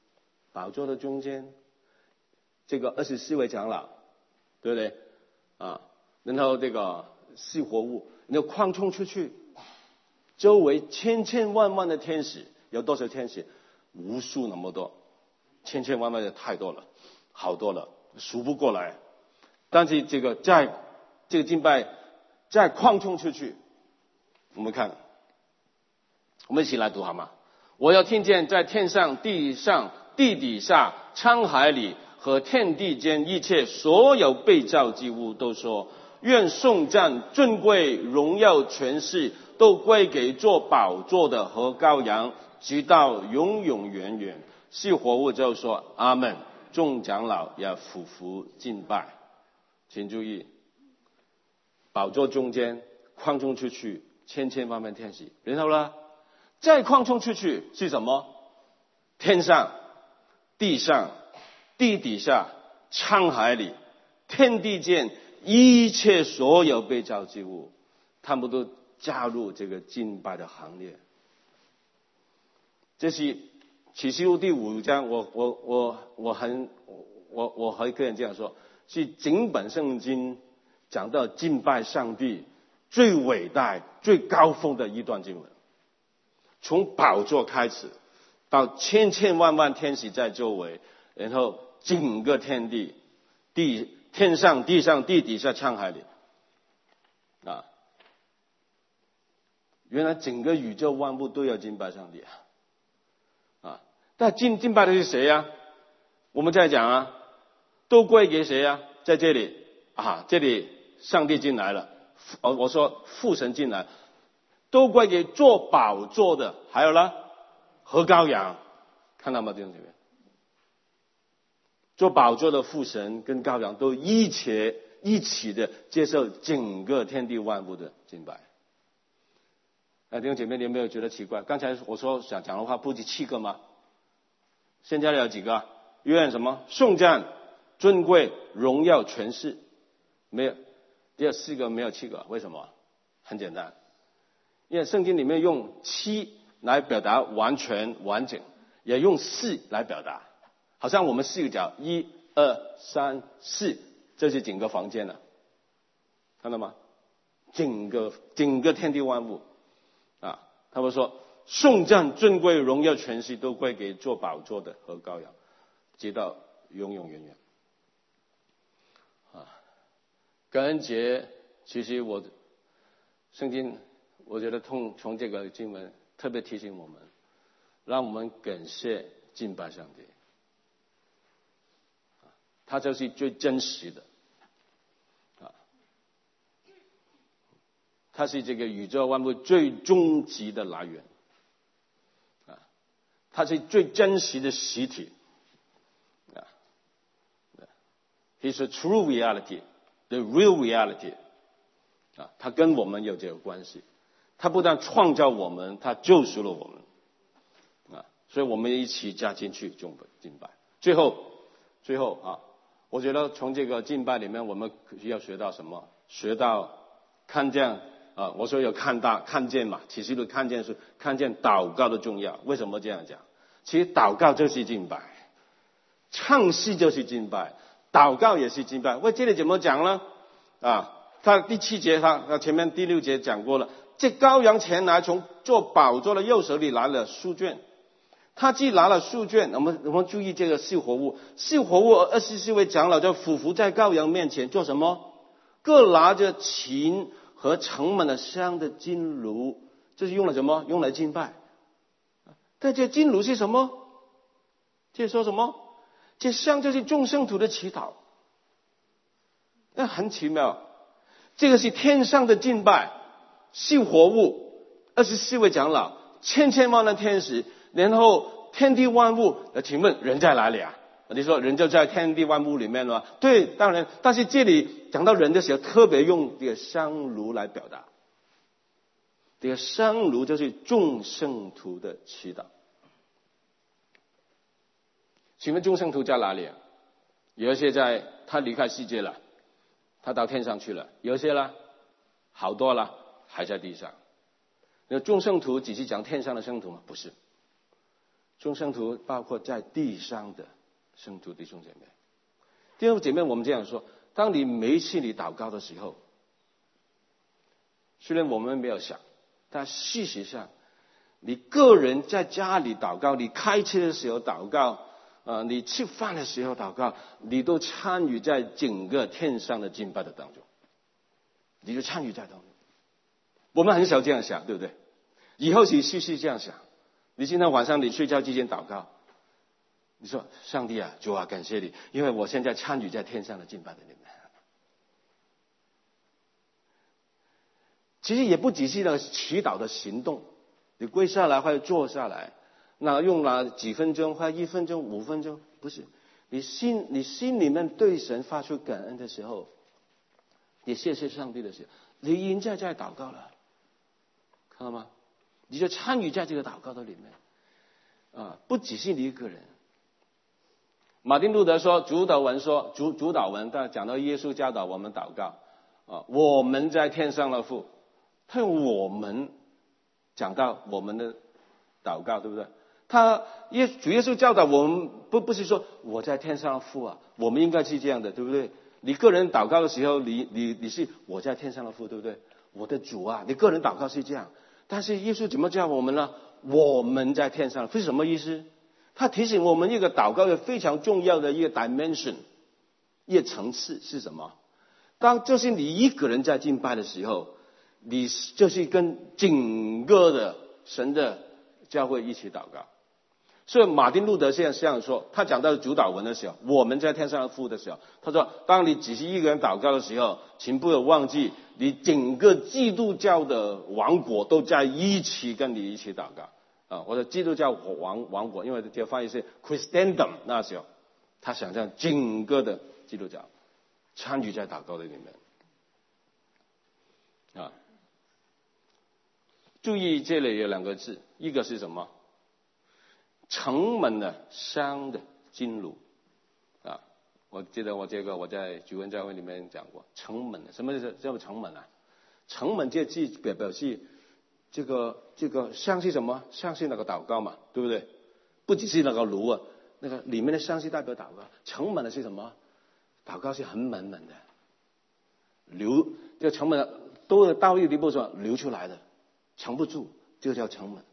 [SPEAKER 1] 这个24位长老，对不对？然后这个四活物，然后扩充出去，周围千千万万的天使，有多少天使？无数那么多，千千万万的太多了，好多了，数不过来。但是这个敬拜再扩充出去，我们看，我们一起来读好吗？我要听见在天上、地上、地底下、沧海里和天地间一切所有被造之物都说，愿颂赞、尊贵、荣耀、权势都归给做宝座的和羔羊，直到永永远远。四活物就说阿们，众长老也俯伏敬拜。请注意，宝座中间扩充出去，千千万万天使，然后呢，再扩充出去是什么？天上、地上、地底下、沧海里、天地间一切所有被造之物，他们都加入这个敬拜的行列。这是启示录第5章，我还可以这样说，是整本圣经讲到敬拜上帝最伟大、最高峰的一段经文。从宝座开始，到千千万万天使在周围，然后整个天地、天上、地上、地底下、沧海里，原来整个宇宙万物都要敬拜上帝但敬拜的是谁呀？我们在讲都归给谁呀？在这里这里上帝进来了，我说父神进来，都归给做宝座的，还有呢和羔羊，看到吗？弟兄姐妹，做宝座的父神跟羔羊都一起的接受整个天地万物的敬拜。弟兄姐妹，你有没有觉得奇怪？刚才我说想讲的话不是7个吗？现在有几个？愿什么？颂赞、尊贵、荣耀、权势，没有。第4个没有7个，为什么？很简单，因为圣经里面用7来表达完全完整，也用4来表达，好像我们4个角，1、2、3、4，这是整个房间了，看到吗？整个天地万物他们说颂赞、尊贵、荣耀、权势都归给做宝座的和羔羊，直到永永远远。感恩节，其实圣经我觉得从这个经文特别提醒我们，让我们感谢敬拜上帝，他就是最真实的它是这个宇宙万物最终极的来源它是最真实的实体It's a true reality, the real reality 它跟我们有这个关系，它不但创造我们，它救赎了我们所以我们一起加进去敬拜。最后我觉得从这个敬拜里面我们要学到什么？学到看见我说有看见嘛，启示录看见是看见祷告的重要。为什么这样讲？其实祷告就是敬拜，唱诗就是敬拜，祷告也是敬拜。为这里怎么讲呢？他第7节他前面第6节讲过了，这羔羊前来，从做宝座的右手里拿了书卷。他既拿了书卷，我们注意这个4活物24位长老就俯伏在羔羊面前做什么？各拿着琴和盛满了香的金炉，这是用了什么？用来敬拜。但这金炉是什么？这说什么？这香就是众圣徒的祈祷。那很奇妙，这个是天上的敬拜，4活物24位长老，千千万万的天使，然后天地万物。请问人在哪里你说人就在天地万物里面了吗？对，当然。但是这里讲到人的时候，特别用这个香炉来表达。 这个香炉就是众圣徒的祈祷。请问众圣徒在哪里啊？有一些他离开世界了，他到天上去了；有一些呢，好多了还在地上。那众圣徒只是讲天上的圣徒吗？不是，众圣徒包括在地上的圣徒弟兄姐妹。弟兄姐妹，我们这样说：当你每一次你祷告的时候，虽然我们没有想，但事实上，你个人在家里祷告，你开车的时候祷告，你吃饭的时候祷告，你都参与在整个天上的敬拜的当中，你就参与在当中。我们很少这样想，对不对？以后是试试这样想。你今天晚上你睡觉之前祷告，你说上帝啊，主啊，感谢你，因为我现在参与在天上的敬拜的里面。其实也不只是那个祈祷的行动，你跪下来或者坐下来，那用了几分钟或者1分钟、5分钟，不是你心里面对神发出感恩的时候，你谢谢上帝的时候，你已经在祷告了，看到吗？你就参与在这个祷告的里面不只是你一个人。马丁路德说，主祷文，他讲到耶稣教导我们祷告我们在天上的父，他用我们讲到我们的祷告，对不对？主耶稣教导我们不是说我在天上的父我们应该是这样的，对不对？你个人祷告的时候，你是我在天上的父，对不对？我的主你个人祷告是这样，但是耶稣怎么教我们呢？我们在天上是什么意思？他提醒我们一个祷告的非常重要的一个 dimension， 一个层次是什么？就是你一个人在敬拜的时候，你就是跟整个的神的教会一起祷告。所以马丁路德现在这样说，他讲到主祷文的时候，我们在天上的父的时候，他说当你只是一个人祷告的时候，请不要忘记你整个基督教的王国都在一起跟你一起祷告或者基督教王国，因为这个翻译是 Christendom， 那时候他想象整个的基督教参与在祷告的里面注意这里有2个字，一个是什么？盛满了香的金炉我记得我在主恩教会里面讲过，盛满了，什么叫盛满盛满这字表示这个香是什么？香是那个祷告嘛，对不对？不只是那个炉那个里面的香是代表祷告。盛满的是什么？祷告是很满满的，这个盛满都到一个地步上流出来的，盛不住，这个叫盛满。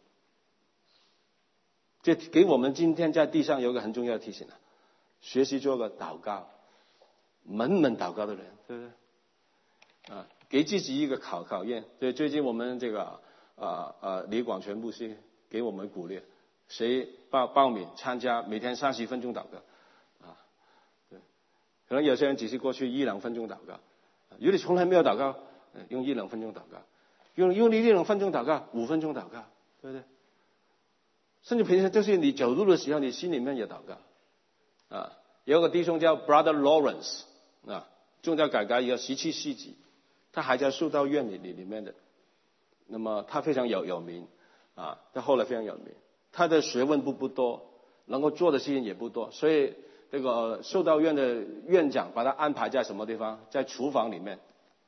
[SPEAKER 1] 这给我们今天在地上有一个很重要的提醒学习做个祷告满满祷告的人，对不对？给自己一个考验。所以最近我们这个李广全牧师给我们鼓励，谁报名参加每天30分钟祷告对，可能有些人只是过去1-2分钟祷告如果你从来没有祷告用1-2分钟祷告，用你1-2分钟祷告5分钟祷告，对不对？甚至平时就是你走路的时候，你心里面也祷告有个弟兄叫 Brother Lawrence 宗教改革以后17世纪，他还在修道院里面的。那么他非常有名他后来非常有名，他的学问不多，能够做的事情也不多，所以这个修道院的院长把他安排在什么地方？在厨房里面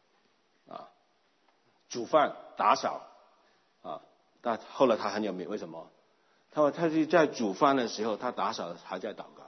[SPEAKER 1] 煮饭打扫但后来他很有名，为什么？他是在煮饭的时候，他打扫还在祷告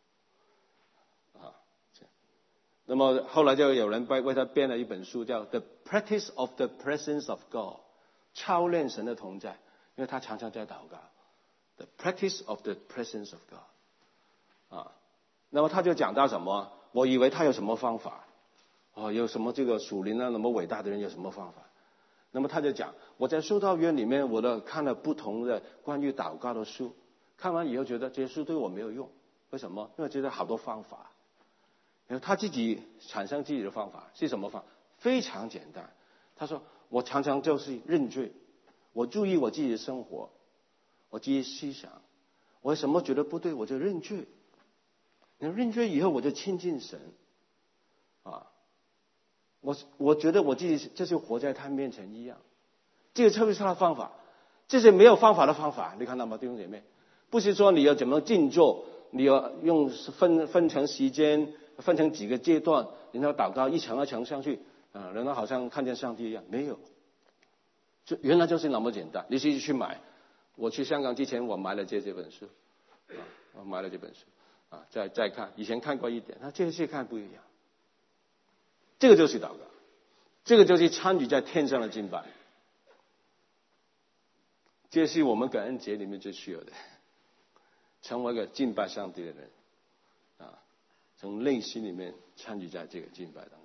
[SPEAKER 1] 那么后来就有人为他编了一本书，叫 The Practice of the Presence of God， 操练神的同在，因为他常常在祷告 The Practice of the Presence of God 那么他就讲到什么？我以为他有什么方法有什么这个属灵那么伟大的人有什么方法？那么他就讲，我在修道院里面我看了不同的关于祷告的书，看完以后觉得这些书对我没有用。为什么？因为觉得好多方法，然后他自己产生自己的方法。是什么方法？非常简单。他说我常常就是认罪，我注意我自己的生活，我自己思想，我什么觉得不对我就认罪，然后认罪以后我就亲近神我觉得我自己就是活在他面前一样， 这个就是他的方法。这些没有方法的方法，你看到吗，弟兄姐妹？不是说你要怎么静坐，你要用分成时间，分成几个阶段，然后祷告一层一层上去，然后好像看见上帝一样，没有。原来就是那么简单。你去买，我去香港之前我买了这本书，我买了这本书，再看，以前看过一点，这次看不一样。这个就是祷告，这个就是参与在天上的敬拜。这是我们感恩节里面最需要的，成为一个敬拜上帝的人，从内心里面参与在这个敬拜当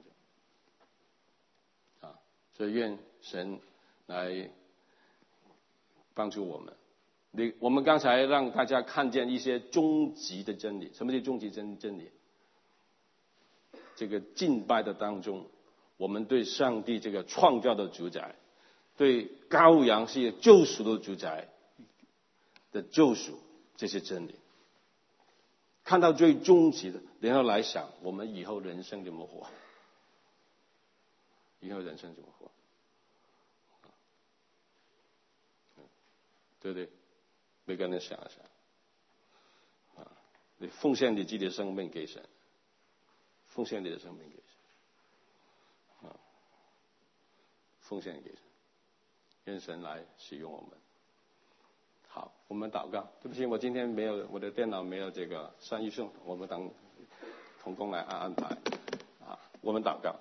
[SPEAKER 1] 中，所以愿神来帮助我们。我们刚才让大家看见一些终极的真理。什么叫终极真理？这个敬拜的当中，我们对上帝这个创造的主宰，对羔羊是救赎的主宰的救赎，这些真理看到最终极的，然后来想我们以后人生怎么活，对不对？每个人想一想，你奉献你自己的生命给神，奉献你的生命给神，奉献给神，愿神来使用我们。好，我们祷告。对不起，我今天没有，我的电脑没有这个善意送，我们等同工来安排。我们祷告。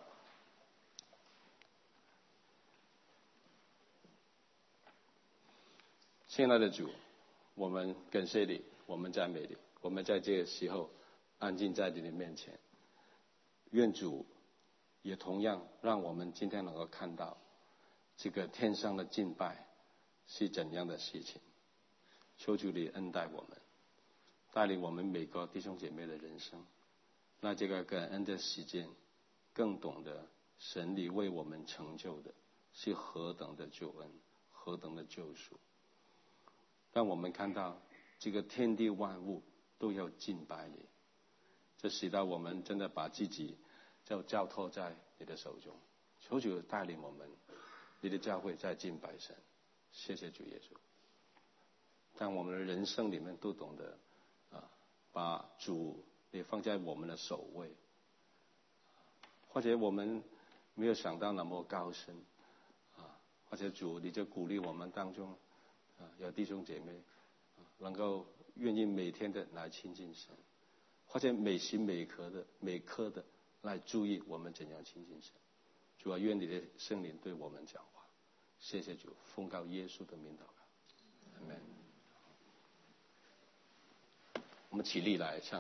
[SPEAKER 1] 亲爱的主，我们感谢你，我们赞美你，我们在这个时候安静在你的面前。愿主也同样让我们今天能够看到这个天上的敬拜是怎样的事情。求主你恩待我们，带领我们每个弟兄姐妹的人生，那这个感恩的时间更懂得神你为我们成就的是何等的救恩，何等的救赎。让我们看到这个天地万物都要敬拜你，这使到我们真的把自己就交托在你的手中。求主带领我们，你的教会在敬拜神。谢谢主耶稣，让我们的人生里面都懂得把主也放在我们的首位。或者我们没有想到那么高深，或者主你就鼓励我们当中有弟兄姐妹能够愿意每天的来亲近神，或者每时每刻的来注意我们怎样亲近神。主啊，愿你的圣灵对我们讲话。谢谢主，奉告耶稣的名祷告，阿们。我们起立来唱。